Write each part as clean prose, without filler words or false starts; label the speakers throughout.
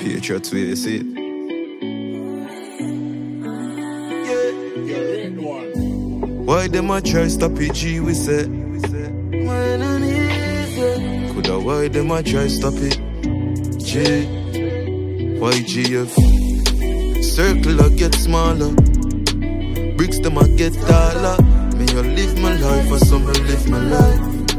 Speaker 1: Patriots way, you see it. Why them a try stop it, G, we say. Coulda why them a try stop it, G. Why GF? Circle a get smaller, bricks them a get taller. Me a live my life, or some live my life.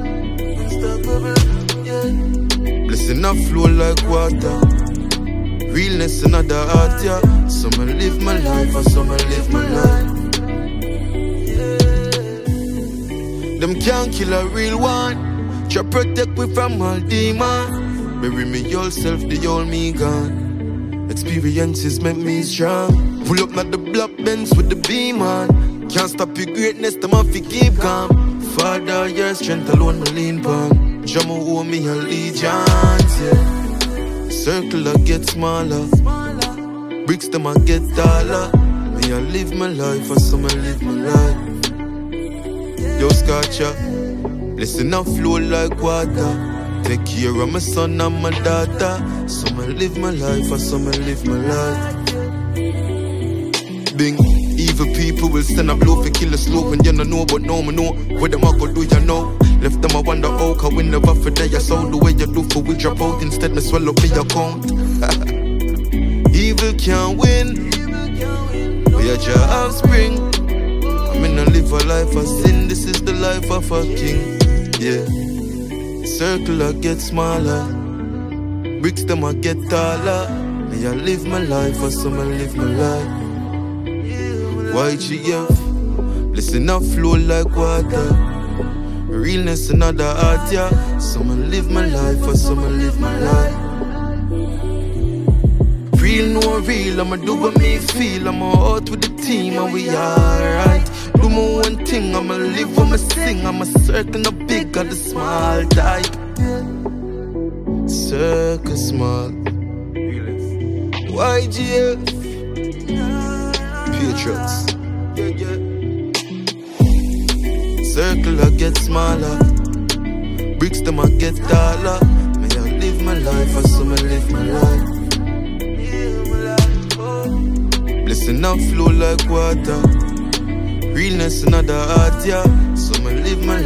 Speaker 1: Blessing a flow like water, realness in the heart, yeah. Some live my life, or some live my life. Them can't kill a real one. Try protect me from all demon. Bury me yourself, the old me gone. Experiences make me strong. Pull up not the black Benz with the beam on. Can't stop your greatness, them have to keep calm. Father, your strength alone me lean pon. Jamo owe me allegiance, yeah. Circle a get smaller, bricks them a get taller. Me I live my life, or some I live my life. Yo, Scotcha, listen I flow like water. Take care of my son and my daughter. Some I live my life, or some I live my life. Bing, evil people will send a blow for kill a slow. When you don't know, but no, me know. What them I go do, you know. Left them I wonder, oh, cause we never for day. I saw the way you do for we drop out. Instead me swallow me account. Evil can't win. We are your offspring. I'm in a live a life of sin. This is the life of a king. Yeah. Circle I get smaller, bricks them I get taller. Me I live my life, or some I live my life. YGF, listen I flow like water, realness in the heart, yeah. Some I live my life, or some I live my life. Real no real, I'ma do what me feel. I'm out with the team and we alright. Do my one thing, I'ma live what I sing. I'm a circle no big, got the small type. Circle small. YGF, Patriots. Circle I get smaller, bricks them I get taller. May I live my life, or some I live my life. Blessing I flow like water, realness in the heart, yeah. Some I live my